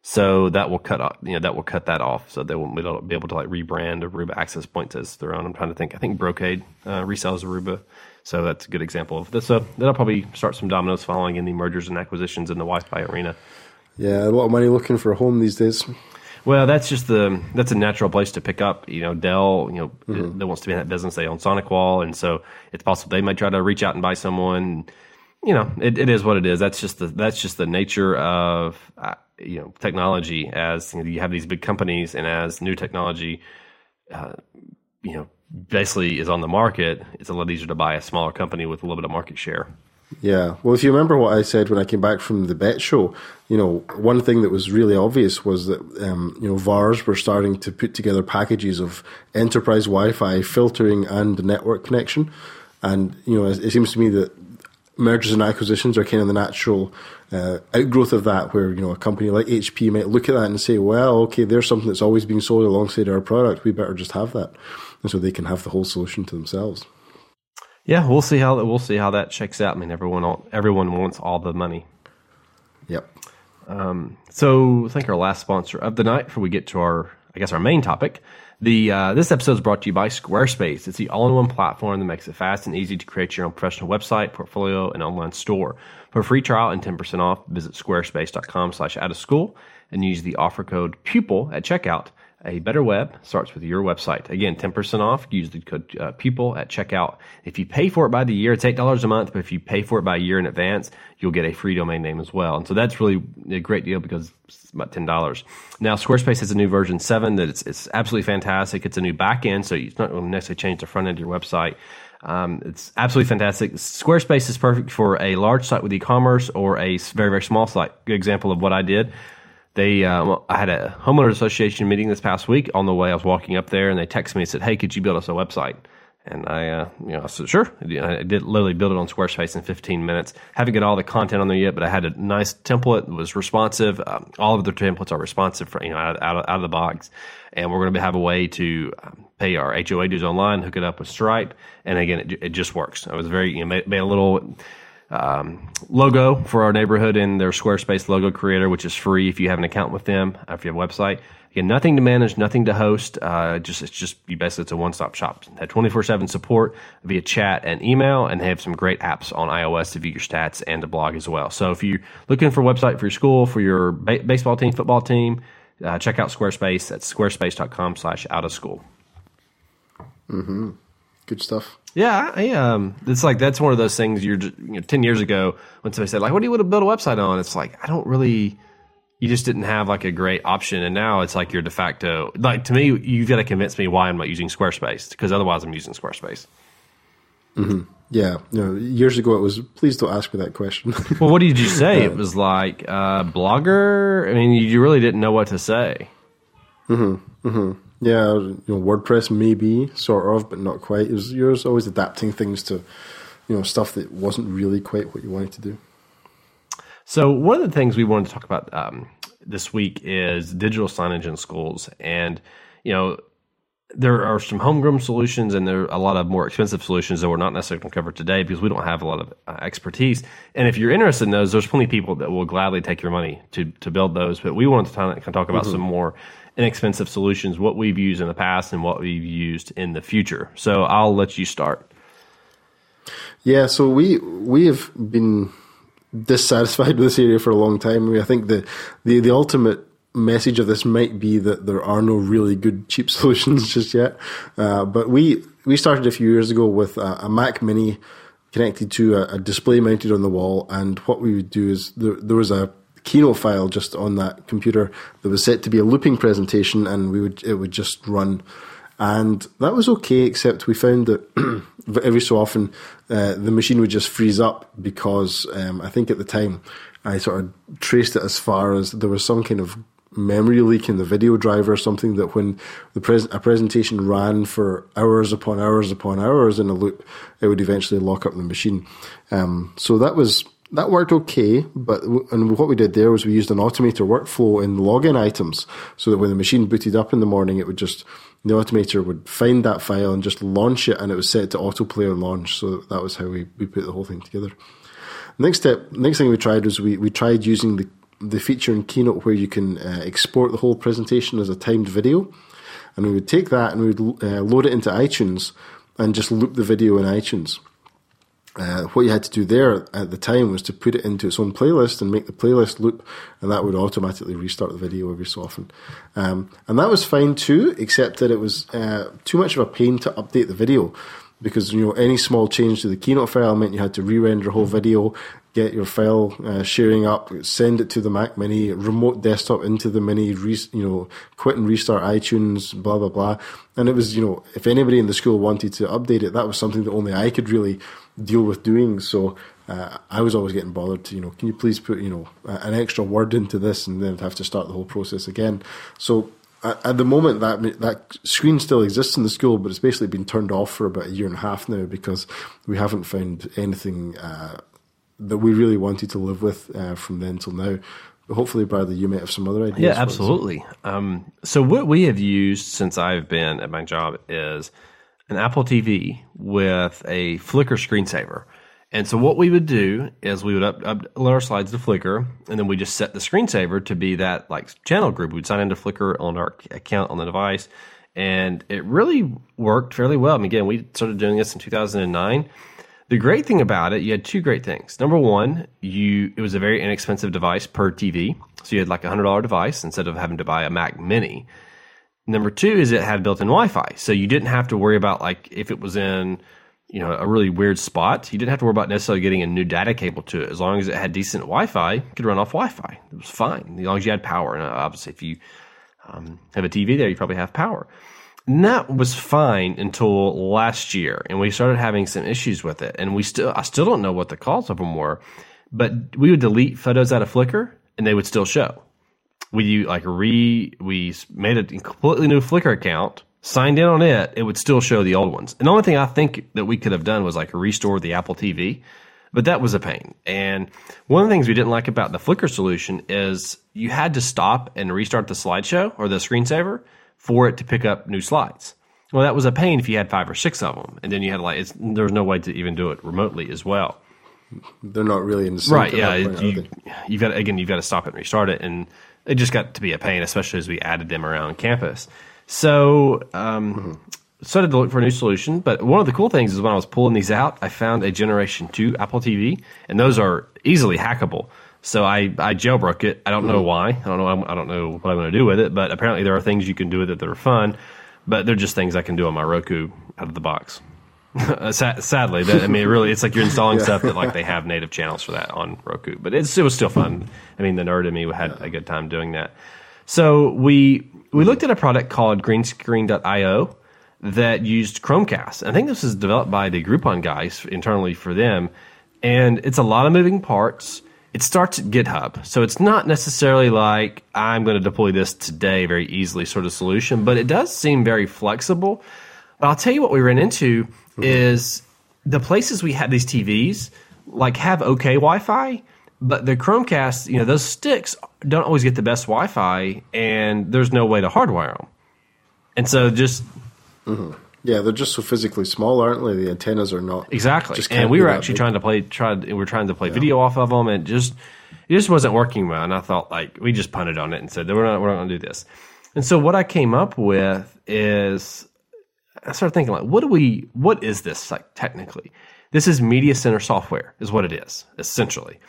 So that will cut off, you know, that will cut that off. So they won't be able to like rebrand Aruba access points as their own. I'm trying to think. I think Brocade uh, resells Aruba, so that's a good example of this. So that'll probably start some dominoes falling in the mergers and acquisitions in the Wi-Fi arena. Yeah, a lot of money looking for a home these days. Well, that's just the that's a natural place to pick up. You know, Dell, you know, mm-hmm. that wants to be in that business. They own SonicWall, and so it's possible they might try to reach out and buy someone. You know, it, it is what it is. That's just the that's just the nature of. Uh, you know, technology as you know, you have these big companies, and as new technology, uh, you know, basically is on the market, it's a lot easier to buy a smaller company with a little bit of market share. Yeah. Well, if you remember what I said when I came back from the B E T show, you know, one thing that was really obvious was that, um, you know, V A Rs were starting to put together packages of enterprise Wi-Fi filtering and network connection. And, you know, it, it seems to me that mergers and acquisitions are kind of the natural uh, outgrowth of that, where, you know, a company like H P might look at that and say, well, okay, there's something that's always being sold alongside our product. We better just have that. And so they can have the whole solution to themselves. Yeah, we'll see how we'll see how that checks out. I mean, everyone everyone wants all the money. Yep. Um, so I think our last sponsor of the night before we get to our I guess, our main topic. The uh, this episode is brought to you by Squarespace. It's the all-in-one platform that makes it fast and easy to create your own professional website, portfolio, and online store. For a free trial and ten percent off, visit squarespace.com slash out of school and use the offer code PUPIL at checkout. A better web starts with your website. Again, ten percent off. Use the code uh, PUPIL at checkout. If you pay for it by the year, it's eight dollars a month. But if you pay for it by a year in advance, you'll get a free domain name as well. And so that's really a great deal because it's about ten dollars. Now, Squarespace has a new version seven that it's, it's absolutely fantastic. It's a new back end, so it's not going to necessarily change the front end of your website. Um, it's absolutely fantastic. Squarespace is perfect for a large site with e-commerce or a very, very small site. Good example of what I did. They, uh, well, I had a homeowners association meeting this past week. On the way, I was walking up there, and they texted me and said, "Hey, could you build us a website?" And I, uh, you know, I said, "Sure." I did literally build it on Squarespace in fifteen minutes. Haven't got all the content on there yet, but I had a nice template. It was responsive. Um, all of the templates are responsive, for, you know, out, out, of, out of the box. And we're going to have a way to um, pay our H O A dues online, hook it up with Stripe, and again, it, it just works. I was very, you know, made, made a little um, logo for our neighborhood in their Squarespace logo creator, which is free if you have an account with them, if you have a website. Again, nothing to manage, nothing to host. Uh, just it's just you basically it's a one-stop shop. They have twenty-four seven support via chat and email, and they have some great apps on iOS to view your stats and to blog as well. So if you're looking for a website for your school, for your ba- baseball team, football team, uh, check out Squarespace. That's squarespace.com slash out of school. Mm-hmm. Good stuff. Yeah, I, um, it's like that's one of those things. You're just, you know, ten years ago when somebody said like, "What do you want to build a website on?" It's like I don't really. You just didn't have like a great option, and now it's like your de facto. Like to me, you've got to convince me why I'm not using Squarespace, because otherwise I'm using Squarespace. Mm-hmm. Yeah, you know, years ago it was. Please don't ask me that question. Well, what did you say? It was like uh, Blogger. I mean, you really didn't know what to say. Mm-hmm. Mm-hmm. Yeah, you know, WordPress maybe, sort of, but not quite. It was you're always adapting things to, you know, stuff that wasn't really quite what you wanted to do. So one of the things we wanted to talk about um, this week is digital signage in schools. And, you know, there are some homegrown solutions and there are a lot of more expensive solutions that we're not necessarily going to cover today because we don't have a lot of uh, expertise. And if you're interested in those, there's plenty of people that will gladly take your money to to build those. But we wanted to kind of talk about mm-hmm. some more inexpensive solutions, what we've used in the past and what we've used in the future. So I'll let you start. Yeah, so we we have been dissatisfied with this area for a long time. I mean, I think the, the the ultimate message of this might be that there are no really good cheap solutions just yet. Uh, but we we started a few years ago with a, a Mac Mini connected to a, a display mounted on the wall, and what we would do is there, there was a Keynote file just on that computer that was set to be a looping presentation, and we would it would just run. And that was okay, except we found that every so often uh, the machine would just freeze up because um, I think at the time I sort of traced it as far as there was some kind of memory leak in the video driver or something that when the pres- a presentation ran for hours upon hours upon hours in a loop, it would eventually lock up the machine. Um, so that was... That worked okay, but and what we did there was we used an automator workflow in login items so that when the machine booted up in the morning, it would just, the automator would find that file and just launch it, and it was set to autoplay and launch. So that was how we, we put the whole thing together. Next step, next thing we tried was we, we tried using the, the feature in Keynote where you can uh, export the whole presentation as a timed video. And we would take that and we would uh, load it into iTunes and just loop the video in iTunes. Uh, what you had to do there at the time was to put it into its own playlist and make the playlist loop, and that would automatically restart the video every so often. Um, and that was fine too, except that it was uh, too much of a pain to update the video because, you know, any small change to the Keynote file meant you had to re-render a whole video, get your file uh, sharing up, send it to the Mac Mini, remote desktop into the Mini, re- you know, quit and restart iTunes, blah, blah, blah. And it was, you know, if anybody in the school wanted to update it, that was something that only I could really deal with doing. So uh, I was always getting bothered to, you know, can you please put, you know, an extra word into this, and then I'd have to start the whole process again. So at, at the moment, that that screen still exists in the school, but it's basically been turned off for about a year and a half now because we haven't found anything uh, that we really wanted to live with uh, from then till now. But hopefully, Bradley, you may have some other ideas. Yeah, absolutely. Um, so what we have used since I've been at my job is an Apple T V with a Flickr screensaver. And so what we would do is we would up, upload our slides to Flickr, and then we just set the screensaver to be that like channel group. We'd sign into Flickr on our account on the device, and it really worked fairly well. I mean, again, we started doing this in two thousand nine. The great thing about it, you had two great things. Number one, you it was a very inexpensive device per T V, so you had like a one hundred dollars device instead of having to buy a Mac Mini. Number two is it had built-in Wi-Fi, so you didn't have to worry about like if it was in you know, a really weird spot, you didn't have to worry about necessarily getting a new data cable to it. As long as it had decent Wi-Fi, you could run off Wi-Fi. It was fine, as long as you had power. And obviously, if you um, have a T V there, you probably have power. And that was fine until last year, and we started having some issues with it. And we still, I still don't know what the cause of them were, but we would delete photos out of Flickr, and they would still show. We like re, we made a completely new Flickr account. Signed in on it, it would still show the old ones. And the only thing I think that we could have done was like restore the Apple T V, but that was a pain. And one of the things we didn't like about the Flickr solution is you had to stop and restart the slideshow or the screensaver for it to pick up new slides. Well, that was a pain if you had five or six of them, and then you had like it's, there was no way to even do it remotely as well. They're not really in the sync right. Yeah, point, you, you've got again, you've got to stop it and restart it, and it just got to be a pain, especially as we added them around campus. So, um, mm-hmm. started to look for a new solution. But one of the cool things is when I was pulling these out, I found a Generation two Apple T V, and those are easily hackable. So I, I jailbroke it. I don't mm-hmm. know why. I don't know. I don't know what I'm going to do with it. But apparently there are things you can do with it that are fun. But they're just things I can do on my Roku out of the box. Sadly, that, I mean, really, it's like you're installing yeah. stuff that like they have native channels for that on Roku. But it's, it was still fun. I mean, the nerd in me had yeah. a good time doing that. So we we looked at a product called greenscreen dot io that used Chromecast. I think this was developed by the Groupon guys internally for them, and it's a lot of moving parts. It starts at GitHub, so it's not necessarily like I'm going to deploy this today very easily sort of solution, but it does seem very flexible. But I'll tell you what we ran into mm-hmm. is the places we had these T Vs like have okay Wi-Fi, but the Chromecast, you know, those sticks don't always get the best Wi-Fi, and there's no way to hardwire them. And so just... Mm-hmm. Yeah, they're just so physically small, aren't they? The antennas are not... Exactly. And we were actually big. trying to play tried, we were trying to play yeah. video off of them, and just it just wasn't working well. And I thought, like, we just punted on it and said, we're not, we're not going to do this. And so what I came up with is... I started thinking, like, what do we... What is this, like, technically? This is Media Center software, is what it is, essentially.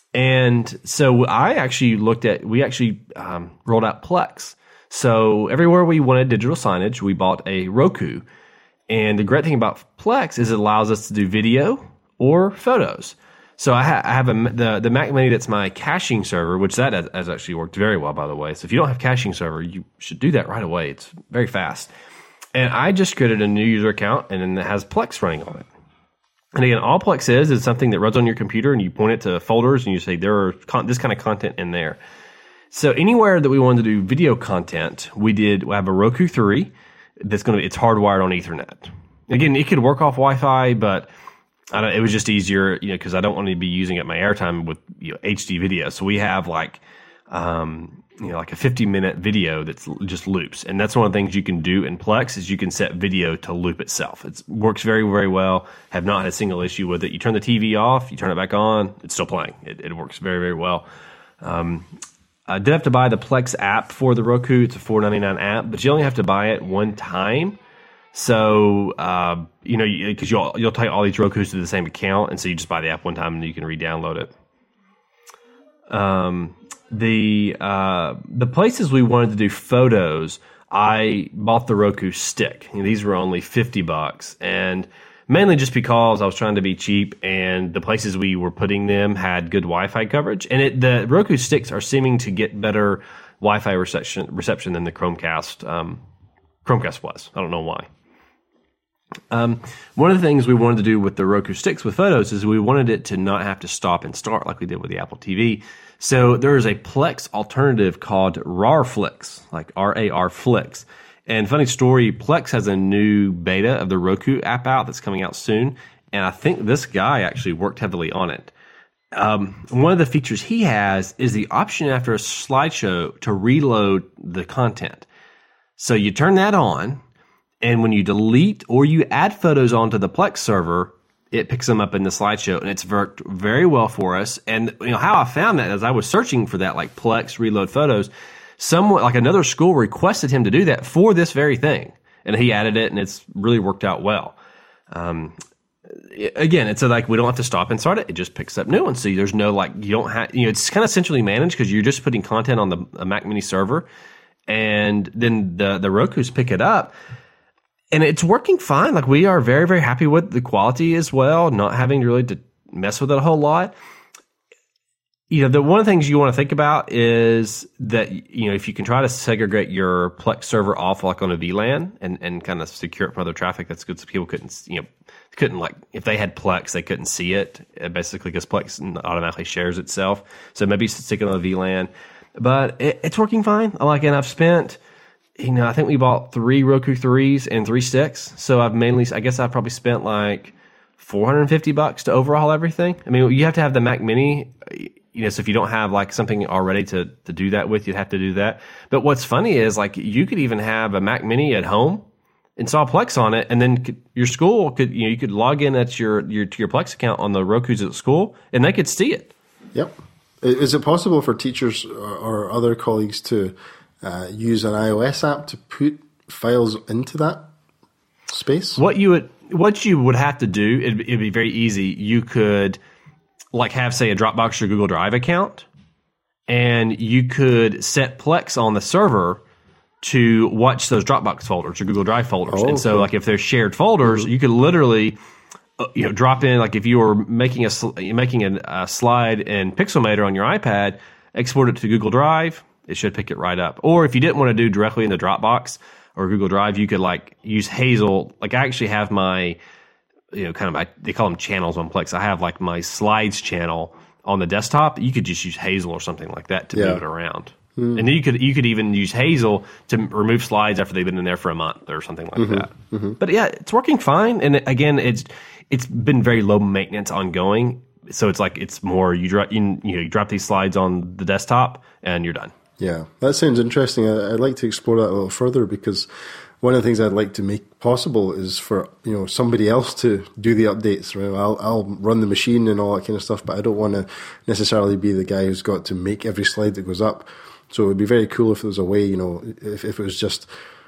And so I actually looked at, we actually um, rolled out Plex. So everywhere we wanted digital signage, we bought a Roku. And the great thing about Plex is it allows us to do video or photos. So I, ha- I have a, the, the Mac Mini that's my caching server, which that has, has actually worked very well, by the way. So if you don't have caching server, you should do that right away. It's very fast. And I just created a new user account, and then it has Plex running on it. And again, all Plex is is something that runs on your computer, and you point it to folders, and you say there are con- this kind of content in there. So anywhere that we wanted to do video content, we did. We have a Roku three that's going to be it's hardwired on Ethernet. Again, it could work off Wi-Fi, but I don't, it was just easier, you know, because I don't want to be using it my airtime with you know, H D video. So we have like, um, you know, like a fifty minute video that's just loops, and that's one of the things you can do in Plex is you can set video to loop itself. It works very, very well. Have not had a single issue with it. You turn the T V off, you turn it back on, it's still playing. It, it works very, very well. Um, I did have to buy the Plex app for the Roku. It's a four ninety-nine app, but you only have to buy it one time. So, uh, you know, because you'll you'll take all these Rokus to the same account, and so you just buy the app one time and you can re-download it. Um. The uh, the places we wanted to do photos, I bought the Roku stick. You know, these were only fifty bucks, and mainly just because I was trying to be cheap, and the places we were putting them had good Wi-Fi coverage. And it, the Roku sticks are seeming to get better Wi-Fi reception reception than the Chromecast um, Chromecast was. I don't know why. Um, one of the things we wanted to do with the Roku sticks with photos is we wanted it to not have to stop and start like we did with the Apple T V. So there is a Plex alternative called RARFlix, like R A R Flix. And funny story, Plex has a new beta of the Roku app out that's coming out soon. And I think this guy actually worked heavily on it. Um, one of the features he has is the option after a slideshow to reload the content. So you turn that on, and when you delete or you add photos onto the Plex server, it picks them up in the slideshow, and it's worked very well for us. And you know how I found that as I was searching for that, like Plex reload photos, someone like another school requested him to do that for this very thing, and he added it, and it's really worked out well. Um, again, it's a, like we don't have to stop and start it; it just picks up new ones. So there's no like you don't have you know it's kind of centrally managed because you're just putting content on the a Mac Mini server, and then the the Roku's pick it up. And it's working fine. Like we are very, very happy with the quality as well, not having really to mess with it a whole lot. You know, the one of the things you want to think about is that, you know, if you can try to segregate your Plex server off like on a V LAN and, and kind of secure it from other traffic, that's good. So people couldn't, you know, couldn't like, if they had Plex, they couldn't see it basically because Plex automatically shares itself. So maybe stick it on a V LAN. But it, it's working fine. Like, and I've spent... You know, I think we bought three Roku threes and three sticks. So I've mainly, I guess I've probably spent like four hundred fifty bucks to overhaul everything. I mean, you have to have the Mac Mini, you know, so if you don't have like something already to, to do that with, you'd have to do that. But what's funny is like you could even have a Mac Mini at home, install Plex on it, and then could, your school could, you know, you could log in at your, your, to your Plex account on the Rokus at school and they could see it. Yep. Is it possible for teachers or, or other colleagues to Uh, use an iOS app to put files into that space? What you would what you would have to do, it'd, it'd be very easy. You could like have, say, a Dropbox or Google Drive account, and you could set Plex on the server to watch those Dropbox folders or Google Drive folders. Oh, and so, okay. like, if there's shared folders, mm-hmm. you could literally, uh, you know, drop in, like, if you were making a sl- making a, a slide in Pixelmator on your iPad, export it to Google Drive. It should pick it right up. Or if you didn't want to do directly in the Dropbox or Google Drive, you could like use Hazel. Like I actually have my, you know, kind of my, they call them channels on Plex. I have like my slides channel on the desktop. You could just use Hazel or something like that to yeah. move it around. Mm. And then you could you could even use Hazel to remove slides after they've been in there for a month or something like mm-hmm. that. Mm-hmm. But yeah, it's working fine. And again, it's it's been very low maintenance ongoing. So it's like it's more you drop you, you know you drop these slides on the desktop and you're done. Yeah, that sounds interesting. I'd like to explore that a little further because one of the things I'd like to make possible is for you know somebody else to do the updates. Right? I'll I'll run the machine and all that kind of stuff, but I don't want to necessarily be the guy who's got to make every slide that goes up. So it would be very cool if there was a way, you know, if, if it was just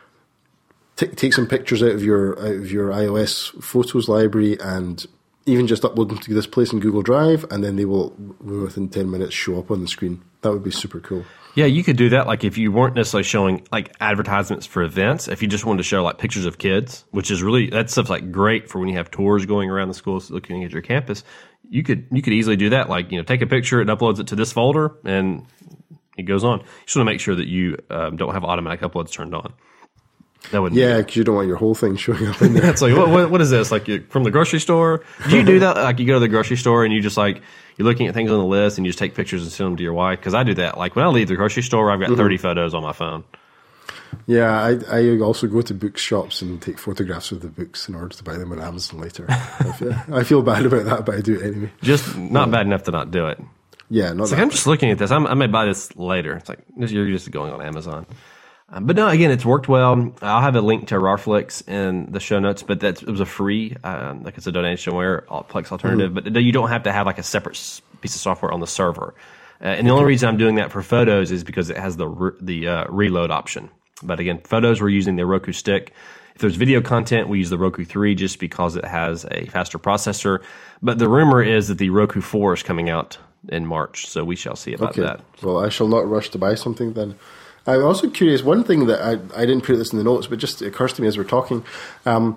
t- take some pictures out of your out of your iOS photos library and even just upload them to this place in Google Drive, and then they will within ten minutes show up on the screen. That would be super cool. Yeah, you could do that. Like if you weren't necessarily showing like advertisements for events, if you just wanted to show like pictures of kids, which is really that stuff's like great for when you have tours going around the schools looking at your campus. You could you could easily do that. Like you know, take a picture, it uploads it to this folder, and it goes on. You just want to make sure that you um, don't have automatic uploads turned on. That would yeah, because you don't want your whole thing showing up in there. It's like what, what what is this? Like you, from the grocery store? Do you do that? Like you go to the grocery store and you just like you're looking at things on the list and you just take pictures and send them to your wife? Because I do that. Like when I leave the grocery store, I've got mm-hmm. thirty photos on my phone. Yeah, I I also go to bookshops and take photographs of the books in order to buy them on Amazon later. I, feel, I feel bad about that, but I do it anyway. Just not yeah. bad enough to not do it. Yeah, not it's that like I'm bad. just looking at this. I'm, I may buy this later. It's like you're just going on Amazon. Um, but no, again, it's worked well. I'll have a link to Rarflix in the show notes, but that's, it was a free, um, like it's a donationware Plex alternative, mm-hmm. but you don't have to have like a separate piece of software on the server. Uh, and the only reason I'm doing that for photos is because it has the re- the uh, reload option. But again, photos, we're using the Roku stick. If there's video content, we use the Roku three just because it has a faster processor. But the rumor is that the Roku four is coming out in March, so we shall see about okay. that. Well, I shall not rush to buy something then. I'm also curious, one thing that I, I didn't put this in the notes, but just occurs to me as we're talking. Um,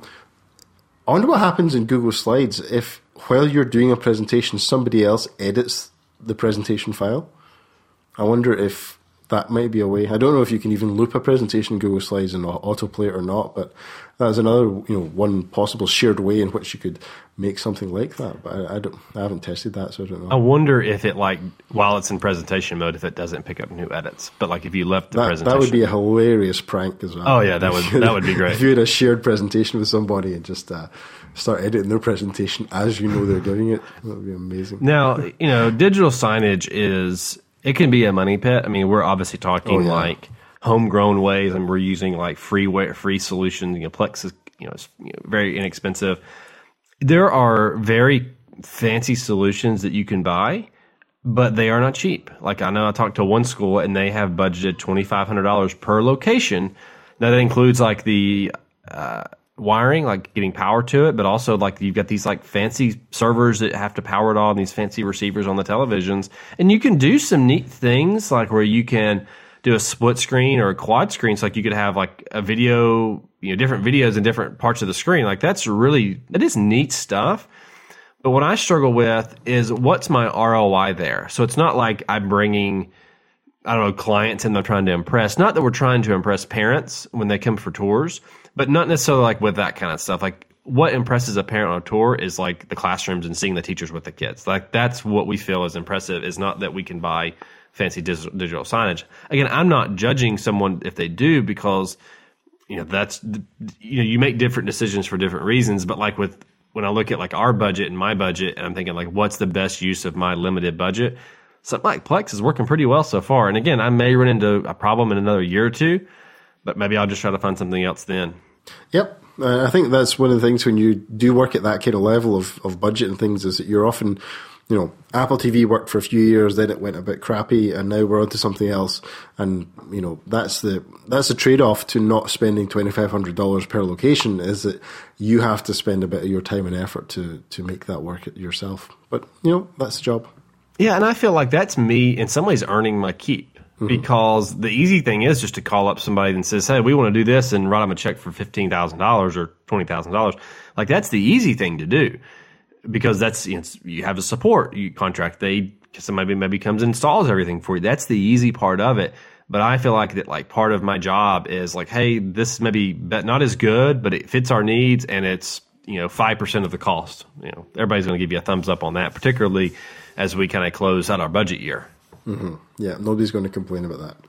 I wonder what happens in Google Slides if, while you're doing a presentation, somebody else edits the presentation file. I wonder if that might be a way. I don't know if you can even loop a presentation in Google Slides and autoplay it or not, but that's another, you know, one possible shared way in which you could make something like that. But I, I don't, I haven't tested that, so I don't know. I wonder if it, like, while it's in presentation mode, if it doesn't pick up new edits. But like, if you left the that, presentation, that would be a hilarious prank as well. Oh yeah, that would that would be great. If you had a shared presentation with somebody and just uh, start editing their presentation as you know they're doing it, that would be amazing. Now, you know, digital signage is. It can be a money pit. I mean, we're obviously talking oh, yeah. like homegrown ways, and we're using like free way, free solutions. You know, Plex is you know, it's, you know very inexpensive. There are very fancy solutions that you can buy, but they are not cheap. Like I know I talked to one school and they have budgeted twenty-five hundred dollars per location. Now that includes like the uh, wiring, like getting power to it, but also like you've got these like fancy servers that have to power it all and these fancy receivers on the televisions. And you can do some neat things like where you can do a split screen or a quad screen. So like you could have like a video, you know, different videos in different parts of the screen. Like that's really, that is neat stuff. But what I struggle with is what's my R O I there? So it's not like I'm bringing, I don't know, clients and they're trying to impress. Not that we're trying to impress parents when they come for tours, but not necessarily like with that kind of stuff. Like what impresses a parent on a tour is like the classrooms and seeing the teachers with the kids. Like that's what we feel is impressive, is not that we can buy fancy digital, digital signage. Again, I'm not judging someone if they do, because, you know, that's, you know, you make different decisions for different reasons. But like with, when I look at like our budget and my budget, and I'm thinking like, what's the best use of my limited budget? Something like Plex is working pretty well so far. And again, I may run into a problem in another year or two, but maybe I'll just try to find something else then. Yep. Uh, I think that's one of the things when you do work at that kind of level of, of budget and things, is that you're often, you know, Apple T V worked for a few years, then it went a bit crappy, and now we're onto something else. And, you know, that's the that's the trade-off to not spending twenty-five hundred dollars per location, is that you have to spend a bit of your time and effort to, to make that work yourself. But, you know, that's the job. Yeah, and I feel like that's me in some ways earning my keep. Mm-hmm. Because the easy thing is just to call up somebody that says, hey, we want to do this, and write them a check for fifteen thousand dollars or twenty thousand dollars. Like, that's the easy thing to do, because that's, you know, you have a support you contract. They, somebody maybe comes and installs everything for you. That's the easy part of it. But I feel like that, like, part of my job is like, hey, this may be not as good, but it fits our needs, and it's, you know, five percent of the cost. You know, everybody's going to give you a thumbs up on that, particularly as we kind of close out our budget year. Mm-hmm. Yeah, nobody's going to complain about that.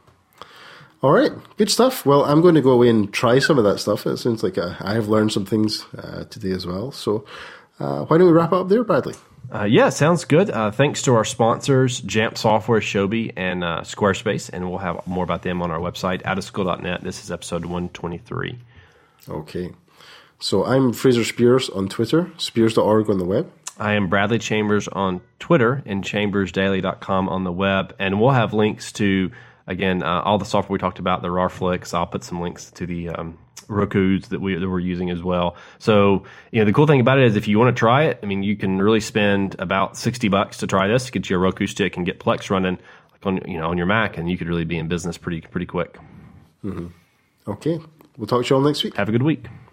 All right, good stuff. Well, I'm going to go away and try some of that stuff. It sounds like uh, I have learned some things uh, today as well. So uh, why don't we wrap it up there, Bradley? Uh, yeah, sounds good. Uh, thanks to our sponsors, Jamf Software, Shobi, and uh, Squarespace. And we'll have more about them on our website, out of school dot net. This is episode one twenty-three. Okay. So I'm Fraser Spears on Twitter, spears dot org on the web. I am Bradley Chambers on Twitter and chambers daily dot com on the web. And we'll have links to, again, uh, all the software we talked about, the Rarflix. I'll put some links to the um, Rokus that, we, that we're using as well. So, you know, the cool thing about it is if you want to try it, I mean, you can really spend about sixty bucks to try this, get you a Roku stick and get Plex running like on, you know, on your Mac, and you could really be in business pretty, pretty quick. Mm-hmm. Okay. We'll talk to you all next week. Have a good week.